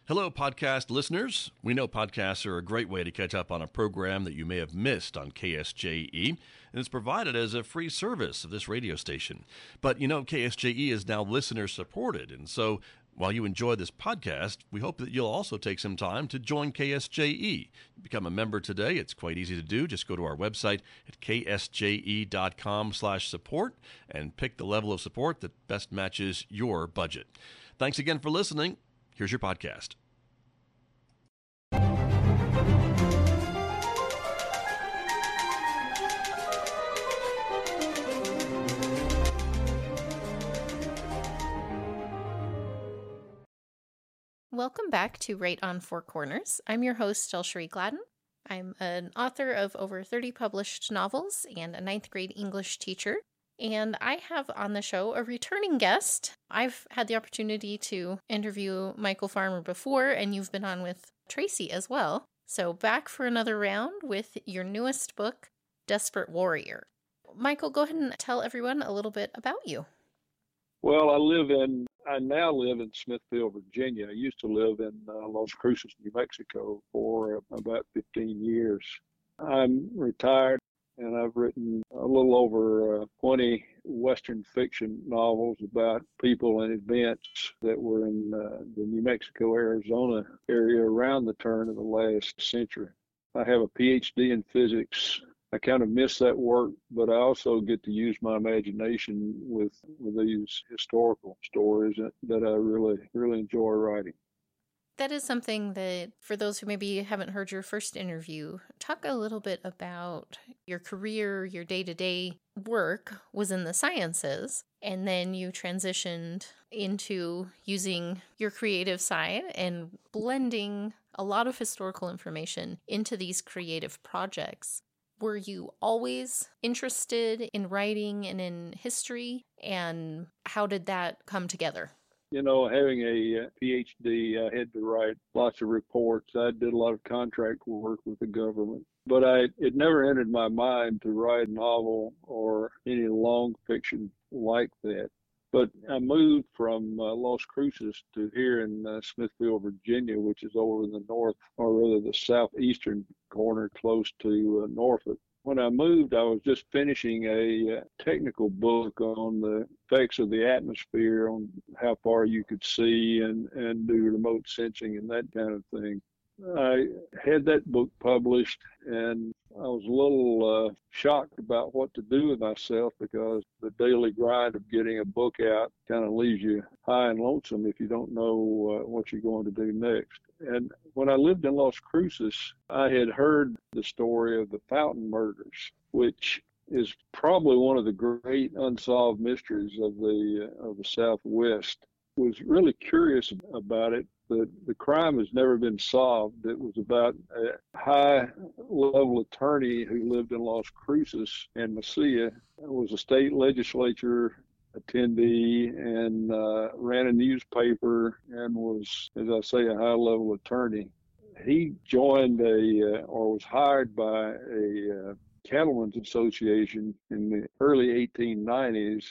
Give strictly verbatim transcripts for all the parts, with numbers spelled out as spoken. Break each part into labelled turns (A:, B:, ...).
A: Hello, podcast listeners. We know podcasts are a great way to catch up on a program that you may have missed on K S J E, and it's provided as a free service of this radio station. But you know, K S J E is now listener supported, and so while you enjoy this podcast, we hope that you'll also take some time to join K S J E. Become a member today. It's quite easy to do. Just go to our website at k s j e dot com slash support and pick the level of support that best matches your budget. Thanks again for listening. Here's your podcast.
B: Welcome back to Right on Four Corners. I'm your host, Shelshri Gladden. I'm an author of over thirty published novels and a ninth grade English teacher. And I have on the show a returning guest. I've had the opportunity to interview Michael Farmer before, and you've been on with Tracy as well. So back for another round with your newest book, Desperate Warrior. Michael, go ahead and tell everyone a little bit about you.
C: Well, I live in, I now live in Smithfield, Virginia. I used to live in uh, Las Cruces, New Mexico for about fifteen years. I'm retired, and I've written a little over uh, twenty Western fiction novels about people and events that were in uh, the New Mexico, Arizona area around the turn of the last century. I have a P H D in physics. I kind of miss that work, but I also get to use my imagination with, with these historical stories that, that I really, really enjoy writing.
B: That is something that, for those who maybe haven't heard your first interview, talk a little bit about your career, your day-to-day work was in the sciences, and then you transitioned into using your creative side and blending a lot of historical information into these creative projects. Were you always interested in writing and in history, and how did that come together?
C: You know, having a P H D, I had to write lots of reports. I did a lot of contract work with the government. But I, it never entered my mind to write a novel or any long fiction like that. But I moved from uh, Las Cruces to here in uh, Smithfield, Virginia, which is over in the north, or rather the southeastern corner, close to uh, Norfolk. When I moved, I was just finishing a uh, technical book on the effects of the atmosphere, on how far you could see and, and do remote sensing and that kind of thing. I had that book published, and I was a little uh, shocked about what to do with myself, because the daily grind of getting a book out kind of leaves you high and lonesome if you don't know uh, what you're going to do next. And when I lived in Las Cruces, I had heard the story of the Fountain murders, which is probably one of the great unsolved mysteries of the uh, of the Southwest. Was really curious about it. The, the crime has never been solved. It was about a high-level attorney who lived in Las Cruces and Mesilla, was a state legislature attendee, and uh, ran a newspaper, and was, as I say, a high-level attorney. He joined a, uh, or was hired by a uh, Cattlemen's Association in the early eighteen nineties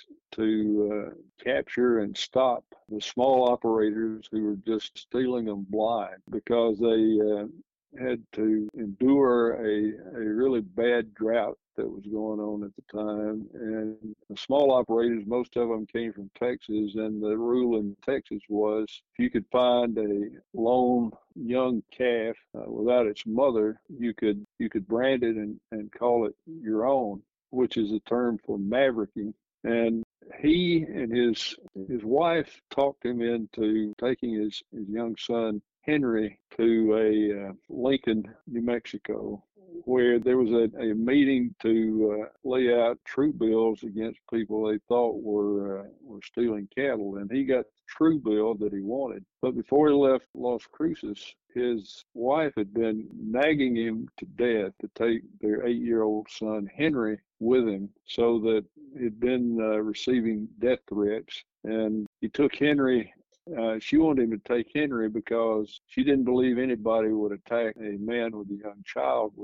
C: to uh, capture and stop the small operators who were just stealing them blind, because they uh, had to endure a, a really bad drought that was going on at the time. And the small operators, most of them came from Texas, and the rule in Texas was if you could find a lone young calf uh, without its mother, you could you could brand it and, and call it your own, which is a term for mavericking. And he and his his wife talked him into taking his, his young son Henry to a uh, Lincoln, New Mexico, where there was a, a meeting to uh, lay out true bills against people they thought were uh, were stealing cattle, and he got the true bill that he wanted. But before he left Las Cruces, his wife had been nagging him to death to take their eight-year-old son Henry with him, so that he'd been uh, receiving death threats, and he took Henry. Uh, she wanted him to take Henry because she didn't believe anybody would attack a man with a young child with him.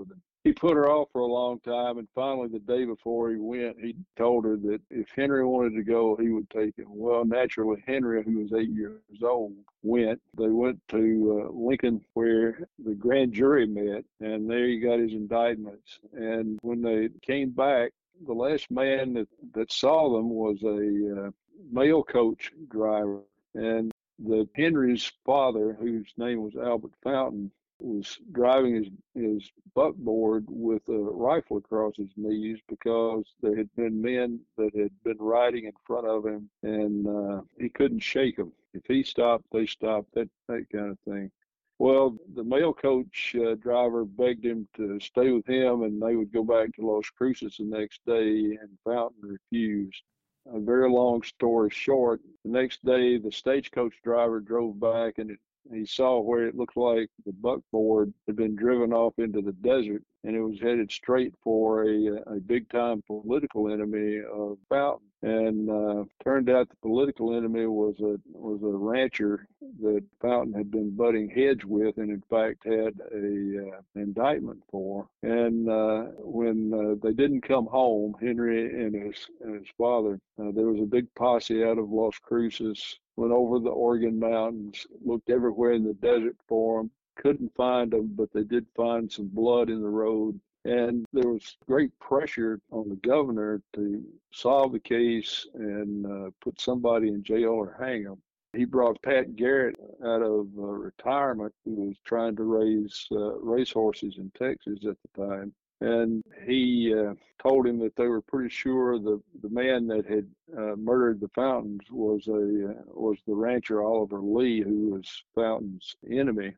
C: he put her off for a long time, and finally the day before he went, he told her that if Henry wanted to go, he would take him. Well, naturally, Henry, who was eight years old, went. They went to uh, Lincoln, where the grand jury met, and there he got his indictments. And when they came back, the last man that, that saw them was a uh, mail coach driver. And the Henry's father, whose name was Albert Fountain, was driving his, his buckboard with a rifle across his knees because there had been men that had been riding in front of him, and uh, he couldn't shake them. If he stopped, they stopped, that, that kind of thing. Well, the mail coach uh, driver begged him to stay with him, and they would go back to Las Cruces the next day, and Fountain refused. A very long story short, the next day the stagecoach driver drove back, and it, he saw where it looked like the buckboard had been driven off into the desert, and it was headed straight for a, a big-time political enemy of Fountain. And uh, turned out the political enemy was a was a rancher that Fountain had been butting heads with, and in fact had a uh, indictment for. And uh, when uh, they didn't come home, Henry and his and his father, uh, there was a big posse out of Las Cruces, went over the Oregon mountains, looked everywhere in the desert for them, couldn't find them, but they did find some blood in the road. And there was great pressure on the governor to solve the case and uh, put somebody in jail or hang them. He brought Pat Garrett out of uh, retirement, who was trying to raise uh, racehorses in Texas at the time. And he uh, told him that they were pretty sure the, the man that had uh, murdered the Fountains was a uh, was the rancher Oliver Lee, who was Fountain's enemy.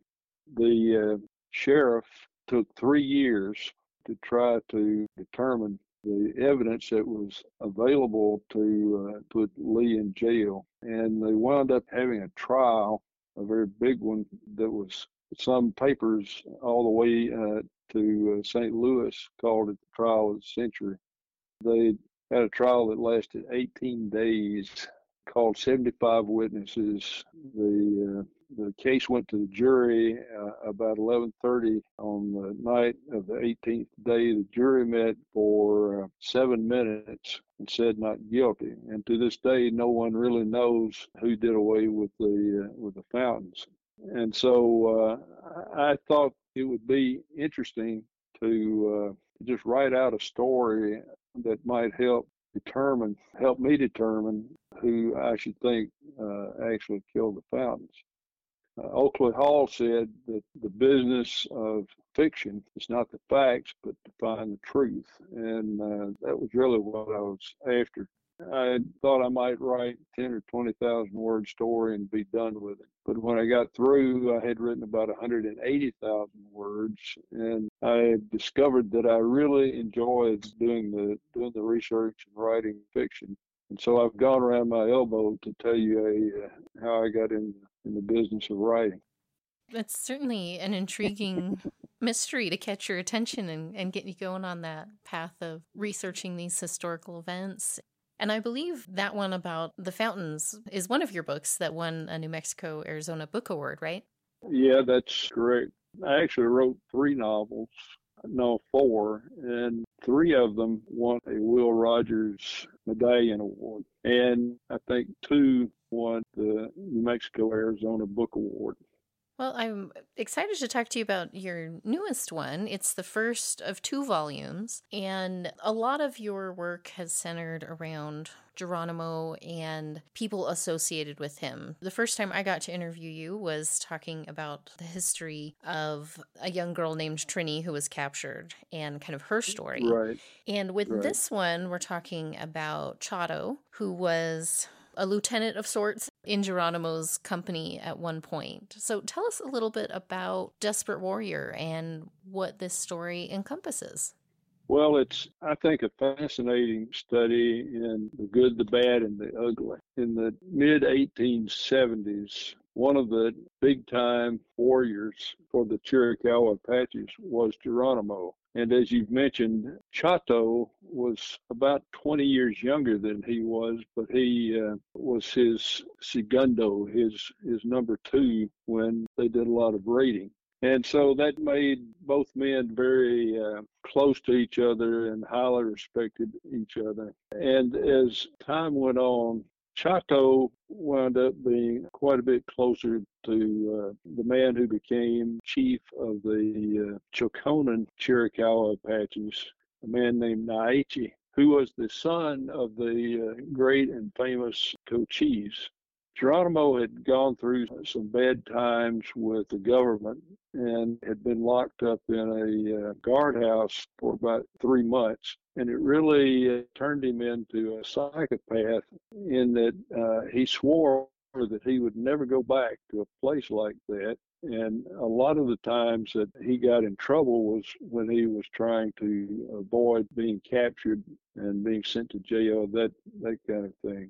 C: The uh, sheriff took three years to try to determine the evidence that was available to uh, put Lee in jail. And they wound up having a trial, a very big one, that was some papers all the way uh, to uh, Saint Louis, called it the trial of the century. They had a trial that lasted eighteen days, called seventy-five witnesses. The uh, the case went to the jury uh, about eleven thirty on the night of the eighteenth day. The jury met for uh, seven minutes and said not guilty. And to this day, no one really knows who did away with the uh, with the Fountains. And so uh, I thought it would be interesting to uh, just write out a story that might help determine, help me determine who I should think uh, actually killed the Fountains. Uh, Oakley Hall said that the business of fiction is not the facts, but to find the truth. And uh, that was really what I was after. I thought I might write ten or twenty thousand word story and be done with it. But when I got through, I had written about one hundred eighty thousand words, and I discovered that I really enjoyed doing the doing the research and writing fiction. And so I've gone around my elbow to tell you a, uh, how I got in, in the business of writing.
B: That's certainly an intriguing mystery to catch your attention and, and get you going on that path of researching these historical events. And I believe that one about the Fountains is one of your books that won a New Mexico Arizona Book Award, right?
C: Yeah, that's correct. I actually wrote three novels, no, four, and three of them won a Will Rogers Medallion Award. And I think two won the New Mexico Arizona Book Award.
B: Well, I'm excited to talk to you about your newest one. It's the first of two volumes, and a lot of your work has centered around Geronimo and people associated with him. The first time I got to interview you was talking about the history of a young girl named Trini who was captured and kind of her story.
C: Right.
B: And with
C: right.
B: this one, we're talking about Chato, who was a lieutenant of sorts in Geronimo's company at one point. So tell us a little bit about Desperate Warrior and what this story encompasses.
C: Well, it's, I think, a fascinating study in the good, the bad, and the ugly. In the mid eighteen seventies, one of the big-time warriors for the Chiricahua Apaches was Geronimo. And as you've mentioned, Chato was about twenty years younger than he was, but he uh, was his segundo, his his number two, when they did a lot of raiding. And so that made both men very uh, close to each other and highly respected each other. And as time went on, Chato wound up being quite a bit closer to uh, the man who became chief of the uh, Chokonen Chiricahua Apaches, a man named Naiche, who was the son of the uh, great and famous Cochise. Geronimo had gone through some bad times with the government and had been locked up in a uh, guardhouse for about three months. And it really uh, turned him into a psychopath in that uh, he swore that he would never go back to a place like that. And a lot of the times that he got in trouble was when he was trying to avoid being captured and being sent to jail, that, that kind of thing.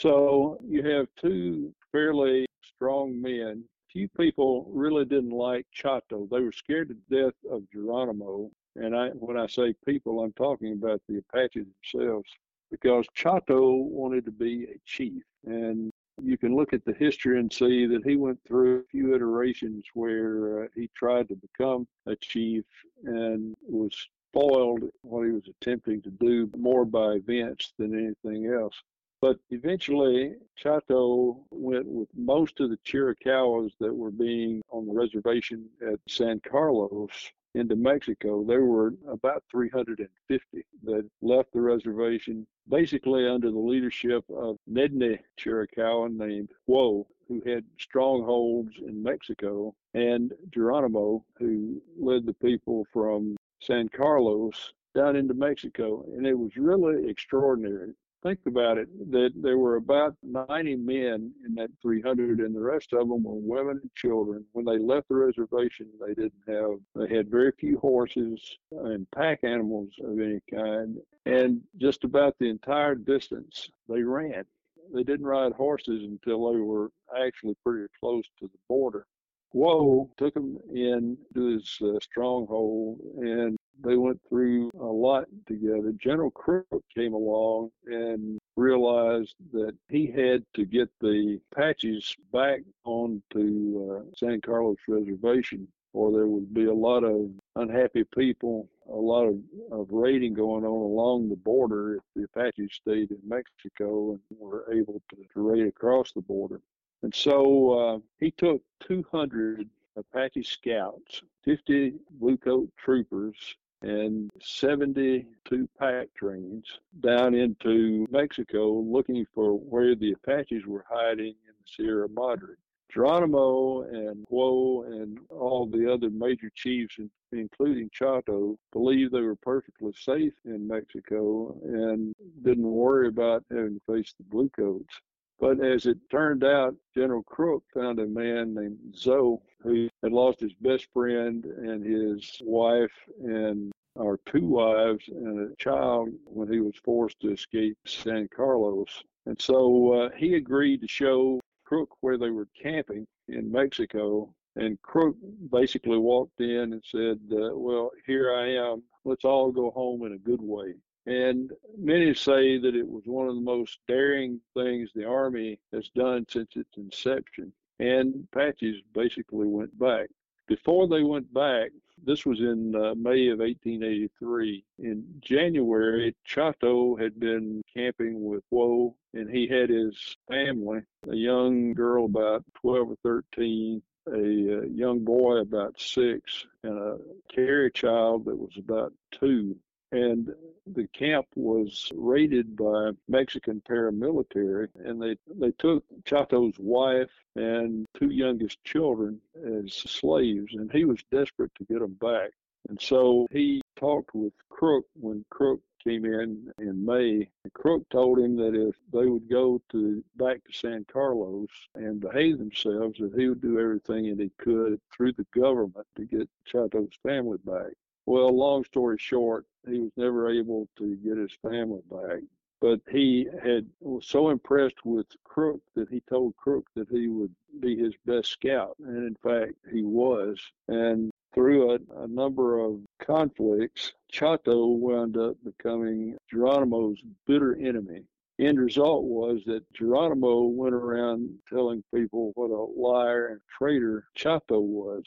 C: So you have two fairly strong men. Few people really didn't like Chato. They were scared to death of Geronimo. And I, when I say people, I'm talking about the Apaches themselves, because Chato wanted to be a chief. And you can look at the history and see that he went through a few iterations where uh, he tried to become a chief and was spoiled what he was attempting to do more by events than anything else. But eventually, Chato went with most of the Chiricahuas that were being on the reservation at San Carlos into Mexico. There were about three hundred fifty that left the reservation, basically under the leadership of Nedni Chiricahua named Whoa, who had strongholds in Mexico, and Geronimo, who led the people from San Carlos down into Mexico. And it was really extraordinary. Think about it, that there were about ninety men in that three hundred, and the rest of them were women and children. When they left the reservation, they didn't have, they had very few horses and pack animals of any kind. And just about the entire distance, they ran. They didn't ride horses until they were actually pretty close to the border. Whoa took them in to his uh, stronghold, and they went through a lot together. General Crook came along and realized that he had to get the Apaches back onto uh, San Carlos Reservation, or there would be a lot of unhappy people, a lot of, of raiding going on along the border if the Apaches stayed in Mexico and were able to, to raid across the border. And so uh, he took two hundred Apache scouts, fifty Bluecoat troopers, and seventy-two pack trains down into Mexico looking for where the Apaches were hiding in the Sierra Madre. Geronimo and Whoa and all the other major chiefs, including Chato, believed they were perfectly safe in Mexico and didn't worry about having to face the Bluecoats. But as it turned out, General Crook found a man named Zoe who had lost his best friend and his wife and or two wives and a child when he was forced to escape San Carlos. And so uh, he agreed to show Crook where they were camping in Mexico. And Crook basically walked in and said, uh, well, here I am. Let's all go home in a good way. And many say that it was one of the most daring things the Army has done since its inception. And Apaches basically went back. Before they went back, this was in uh, May of eighteen eighty-three. In January, Chato had been camping with Whoa, and he had his family, a young girl about twelve or thirteen, a, a young boy about six, and a carrier child that was about two. And the camp was raided by Mexican paramilitary, and they, they took Chato's wife and two youngest children as slaves, and he was desperate to get them back. And so he talked with Crook when Crook came in in May. Crook told him that if they would go to back to San Carlos and behave themselves, that he would do everything that he could through the government to get Chato's family back. Well, long story short, he was never able to get his family back. But he had was so impressed with Crook that he told Crook that he would be his best scout. And in fact, he was. And through a, a number of conflicts, Chato wound up becoming Geronimo's bitter enemy. End result was that Geronimo went around telling people what a liar and traitor Chato was.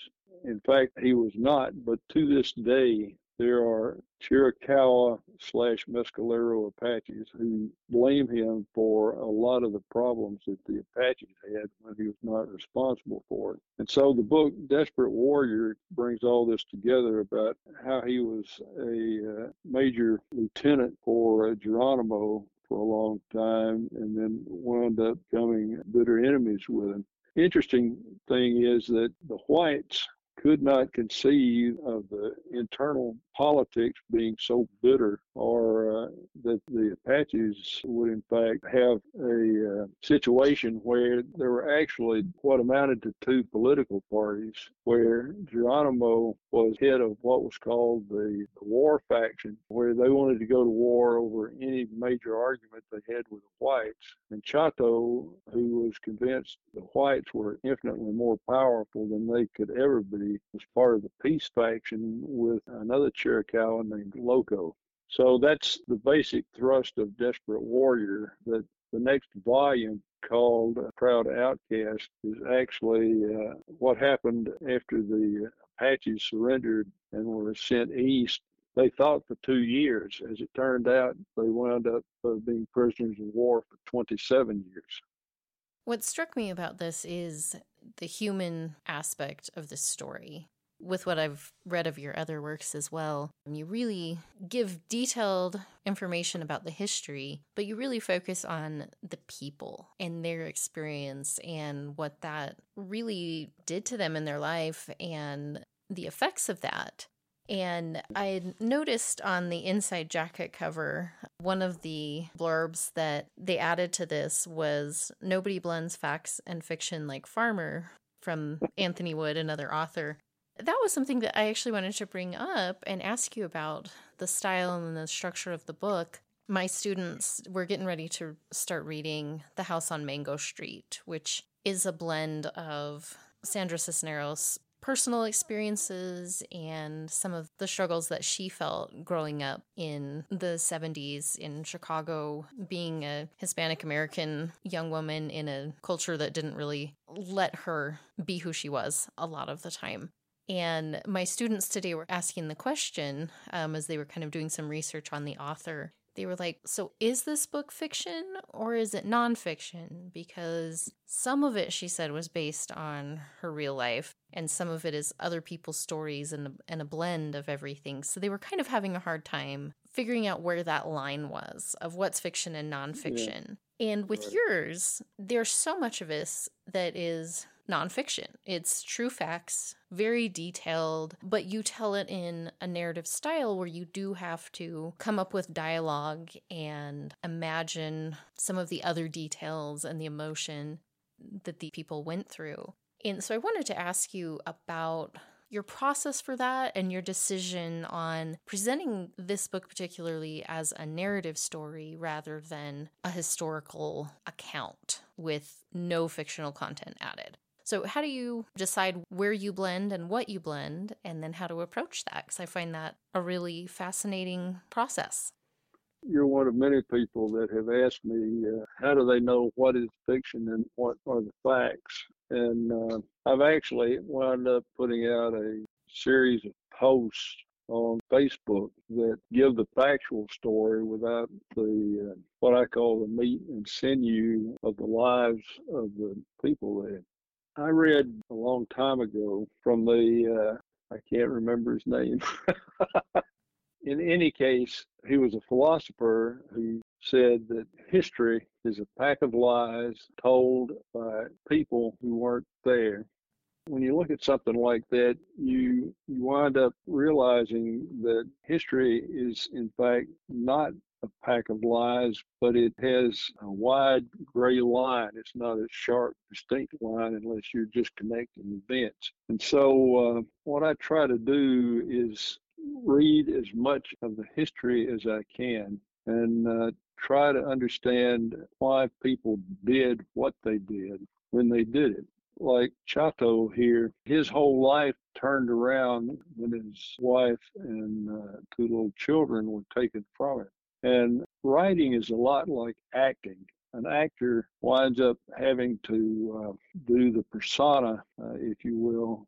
C: In fact, he was not, but to this day, there are Chiricahua slash Mescalero Apaches who blame him for a lot of the problems that the Apaches had when he was not responsible for it. And so the book Desperate Warrior brings all this together about how he was a uh, major lieutenant for Geronimo for a long time and then wound up becoming bitter enemies with him. Interesting thing is that the whites could not conceive of the internal politics being so bitter, or uh, that the Apaches would in fact have a uh, situation where there were actually what amounted to two political parties, where Geronimo was head of what was called the, the war faction, where they wanted to go to war over any major argument they had with the whites, and Chato, who was convinced the whites were infinitely more powerful than they could ever be, was part of the peace faction with another Chiricahua named Loco. So that's the basic thrust of Desperate Warrior, that the next volume, called Proud Outcast, is actually uh, what happened after the Apaches surrendered and were sent east. They thought for two years. As it turned out, they wound up uh, being prisoners of war for twenty-seven years.
B: What struck me about this is the human aspect of this story. With what I've read of your other works as well, you really give detailed information about the history, but you really focus on the people and their experience and what that really did to them in their life and the effects of that. And I noticed on the inside jacket cover, one of the blurbs that they added to this was "Nobody blends facts and fiction like Farmer" from Anthony Wood, another author. That was something that I actually wanted to bring up and ask you about, the style and the structure of the book. My students were getting ready to start reading The House on Mango Street, which is a blend of Sandra Cisneros' personal experiences and some of the struggles that she felt growing up in the seventies in Chicago, being a Hispanic American young woman in a culture that didn't really let her be who she was a lot of the time. And my students today were asking the question, um, as they were kind of doing some research on the author. They were like, so is this book fiction or is it nonfiction? Because some of it, she said, was based on her real life, and some of it is other people's stories and, and a blend of everything. So they were kind of having a hard time figuring out where that line was of what's fiction and nonfiction. Yeah. And with right. yours, there's so much of this that is nonfiction. It's true facts, very detailed, but you tell it in a narrative style where you do have to come up with dialogue and imagine some of the other details and the emotion that the people went through. And so I wanted to ask you about your process for that and your decision on presenting this book particularly as a narrative story rather than a historical account with no fictional content added. So how do you decide where you blend and what you blend, and then how to approach that? Because I find that a really fascinating process.
C: You're one of many people that have asked me, uh, how do they know what is fiction and what are the facts? And uh, I've actually wound up putting out a series of posts on Facebook that give the factual story without the uh, what I call the meat and sinew of the lives of the people there. I read a long time ago from the, uh, I can't remember his name. In any case, he was a philosopher who said that history is a pack of lies told by people who weren't there. When you look at something like that, you, you wind up realizing that history is, in fact, not a pack of lies, but it has a wide gray line. It's not a sharp, distinct line unless you're just connecting events. And so uh, what I try to do is read as much of the history as I can and uh, try to understand why people did what they did when they did it. Like Chato here, his whole life turned around when his wife and uh, two little children were taken from him. And writing is a lot like acting. An actor winds up having to uh, do the persona, uh, if you will, of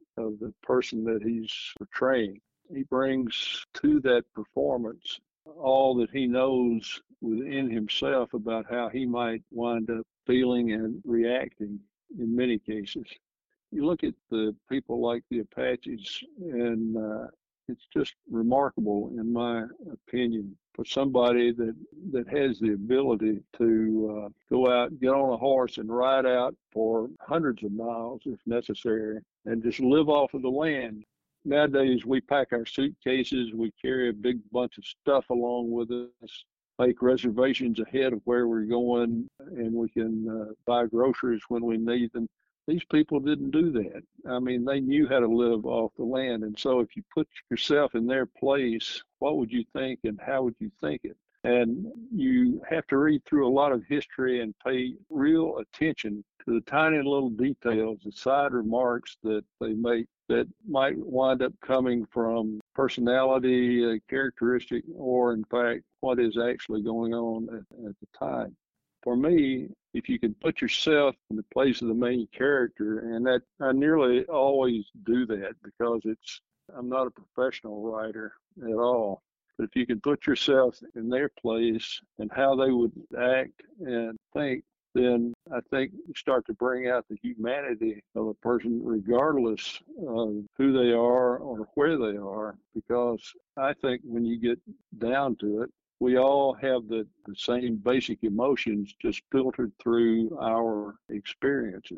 C: the person that he's portraying. He brings to that performance all that he knows within himself about how he might wind up feeling and reacting in many cases. You look at the people like the Apaches, and uh, it's just remarkable, in my opinion, for somebody that, that has the ability to uh, go out, get on a horse, and ride out for hundreds of miles if necessary, and just live off of the land. Nowadays, we pack our suitcases, we carry a big bunch of stuff along with us, make reservations ahead of where we're going, and we can uh, buy groceries when we need them. These people didn't do that. I mean, they knew how to live off the land. And so if you put yourself in their place, what would you think and how would you think it? And you have to read through a lot of history and pay real attention to the tiny little details, the side remarks that they make that might wind up coming from personality, uh, characteristic, or in fact, what is actually going on at, at the time. For me, if you can put yourself in the place of the main character, and that I nearly always do that because it's I'm not a professional writer at all. But if you can put yourself in their place and how they would act and think, then I think you start to bring out the humanity of a person regardless of who they are or where they are. Because I think when you get down to it, we all have the, the same basic emotions just filtered through our experiences.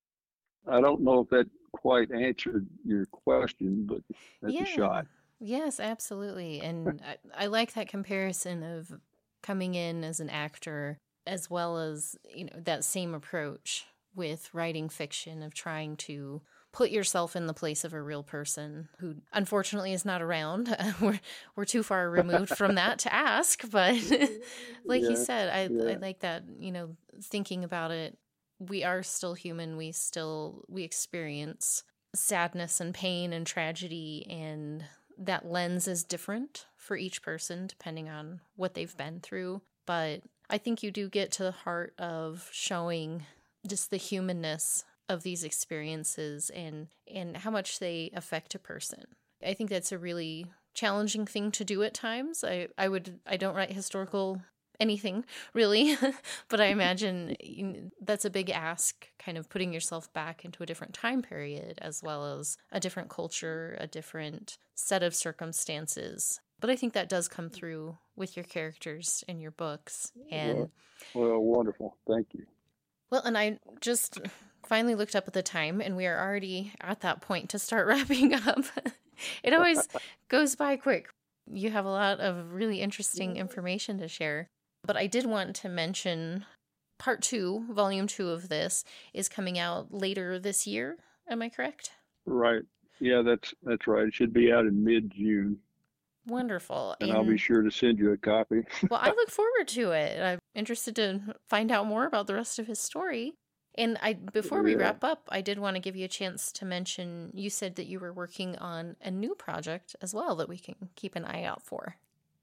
C: I don't know if that quite answered your question, but that's
B: Yeah.
C: a shot.
B: Yes, absolutely. And I, I like that comparison of coming in as an actor as well as, you know, that same approach with writing fiction of trying to put yourself in the place of a real person who unfortunately is not around. we're we're too far removed from that to ask, but like
C: Yeah,
B: you said, I
C: yeah.
B: I like that, you know, thinking about it, we are still human. We still we experience sadness and pain and tragedy, and that lens is different for each person depending on what they've been through. But I think you do get to the heart of showing just the humanness of these experiences and, and how much they affect a person. I think that's a really challenging thing to do at times. I, I would I don't write historical anything really, but I imagine that's a big ask, kind of putting yourself back into a different time period as well as a different culture, a different set of circumstances. But I think that does come through with your characters in your books. And
C: well, well, wonderful. Thank you.
B: Well, and I just finally looked up at the time, and we are already at that point to start wrapping up. It always goes by quick. You have a lot of really interesting information to share. But I did want to mention part two, volume two of this is coming out later this year. Am I correct?
C: Right. Yeah, that's that's right. It should be out in mid-June.
B: Wonderful.
C: And, and I'll be sure to send you a copy.
B: Well, I look forward to it. I'm interested to find out more about the rest of his story. And I, before we yeah. wrap up, I did want to give you a chance to mention, you said that you were working on a new project as well that we can keep an eye out for.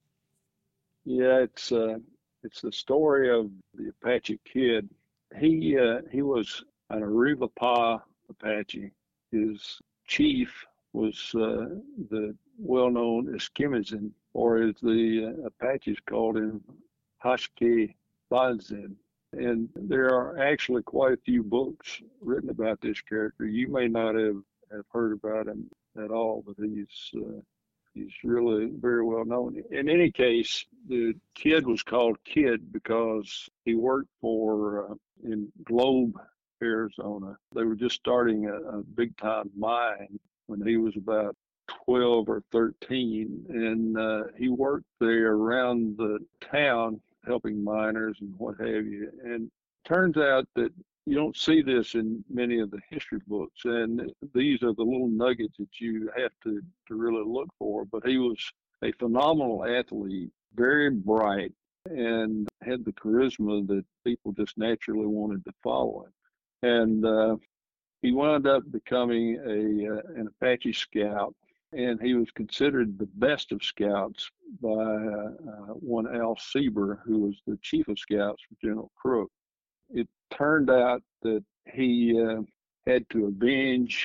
C: Yeah, it's uh, it's the story of the Apache Kid. He uh, he was an Arivapa Apache. His chief was uh, the well-known Esquimizin, or as the uh, Apaches called him, Hashke Banzin. And there are actually quite a few books written about this character. You may not have, have heard about him at all, but he's uh, he's really very well known. In any case, the kid was called Kid because he worked for uh, in Globe, Arizona. They were just starting a, a big-time mine when he was about twelve or thirteen, and uh, he worked there around the town helping miners and what have you. And it turns out that you don't see this in many of the history books, and these are the little nuggets that you have to, to really look for. But he was a phenomenal athlete, very bright, and had the charisma that people just naturally wanted to follow him. And uh, he wound up becoming a uh, an Apache scout, and he was considered the best of scouts by uh, uh, one Al Sieber, who was the chief of scouts for General Crook. It turned out that he uh, had to avenge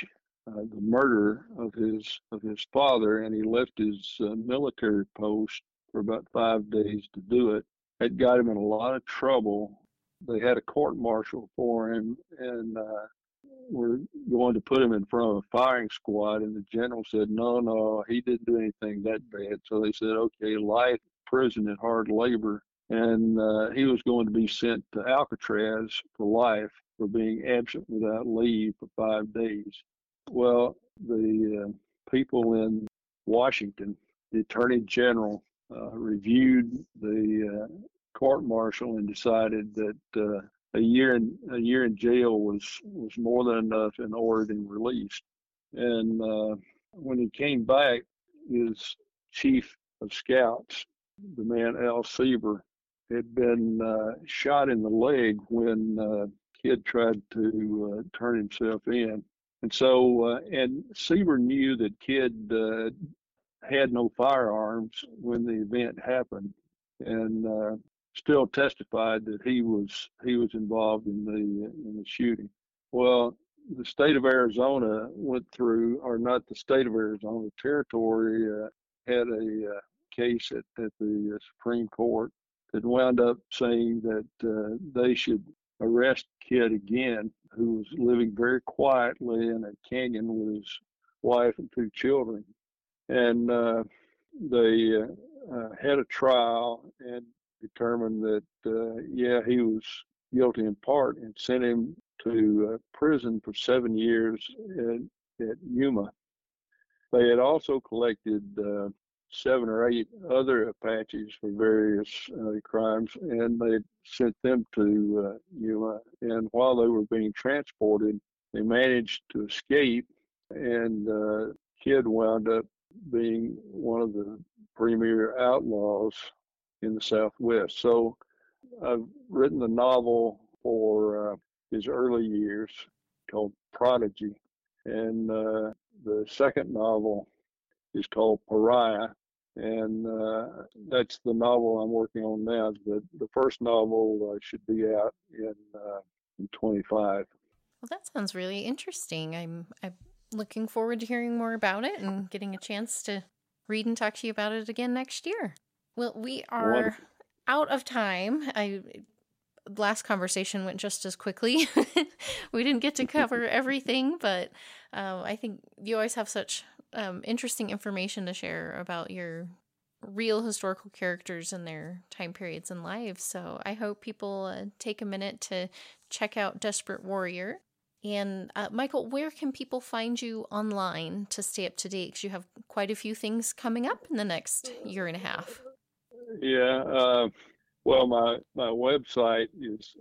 C: uh, the murder of his of his father, and he left his uh, military post for about five days to do it. It got him in a lot of trouble. They had a court martial for him, and uh, were going to put him in front of a firing squad, and the general said, no, no, he didn't do anything that bad. So they said, okay, life prison and hard labor. And uh, he was going to be sent to Alcatraz for life for being absent without leave for five days. Well, the uh, people in Washington, the Attorney General, uh, reviewed the uh, court martial and decided that uh, a year in a year in jail was was more than enough in order to be released. And uh, when he came back, his chief of scouts, the man Al Sieber, had been uh, shot in the leg when uh, Kidd tried to uh, turn himself in. And so, uh, and Sieber knew that Kidd uh, had no firearms when the event happened, and uh, still testified that he was he was involved in the in the shooting. Well, the state of Arizona went through, or not the state of Arizona, the territory uh, had a uh, case at, at the uh, Supreme Court that wound up saying that uh, they should arrest Kidd again, who was living very quietly in a canyon with his wife and two children. And uh, they uh, uh, had a trial and determined that, uh, yeah, he was guilty in part, and sent him to uh, prison for seven years at, at Yuma. They had also collected uh, seven or eight other Apaches for various uh, crimes, and they sent them to uh, Yuma. And while they were being transported, they managed to escape, and uh, Kidd wound up being one of the premier outlaws in the Southwest. So I've written a novel for uh, his early years called Prodigy, and uh, the second novel is called Pariah, and uh, that's the novel I'm working on now. The, the first novel uh, should be out in, uh, in twenty-five.
B: Well, that sounds really interesting. I'm I'm looking forward to hearing more about it and getting a chance to read and talk to you about it again next year. Well, we are Wonderful. Out of time. I last conversation went just as quickly. We didn't get to cover everything, but uh, I think you always have such um, interesting information to share about your real historical characters and their time periods in lives. So I hope people uh, take a minute to check out Desperate Warrior. And uh, Michael, where can people find you online to stay up to date? Because you have quite a few things coming up in the next year and a half.
C: Yeah. Uh, well, my, my website is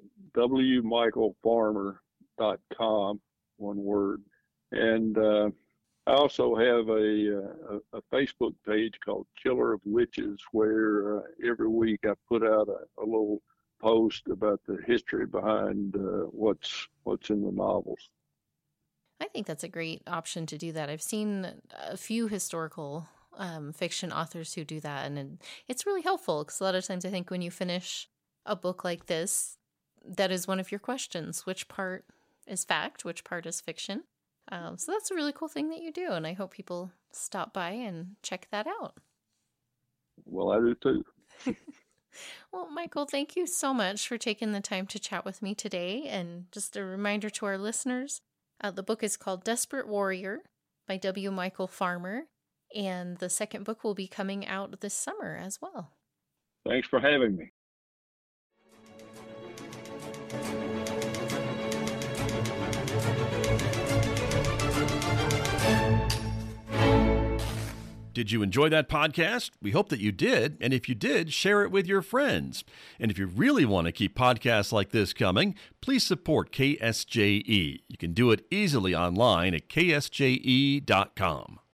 C: w michael farmer dot com, one word. And uh, I also have a, a, a Facebook page called Killer of Witches, where uh, every week I put out a, a little post about the history behind uh, what's what's in the novels.
B: I think that's a great option to do that. I've seen a few historical um, fiction authors who do that, and it's really helpful because a lot of times I think when you finish a book like this, that is one of your questions: which part is fact, which part is fiction? Um, so that's a really cool thing that you do, and I hope people stop by and check that out.
C: Well, I do too.
B: Well, Michael, thank you so much for taking the time to chat with me today. And just a reminder to our listeners, uh, the book is called Desperate Warrior by W. Michael Farmer, and the second book will be coming out this summer as well.
C: Thanks for having me.
A: Did you enjoy that podcast? We hope that you did. And if you did, share it with your friends. And if you really want to keep podcasts like this coming, please support K S J E. You can do it easily online at k s j e dot com.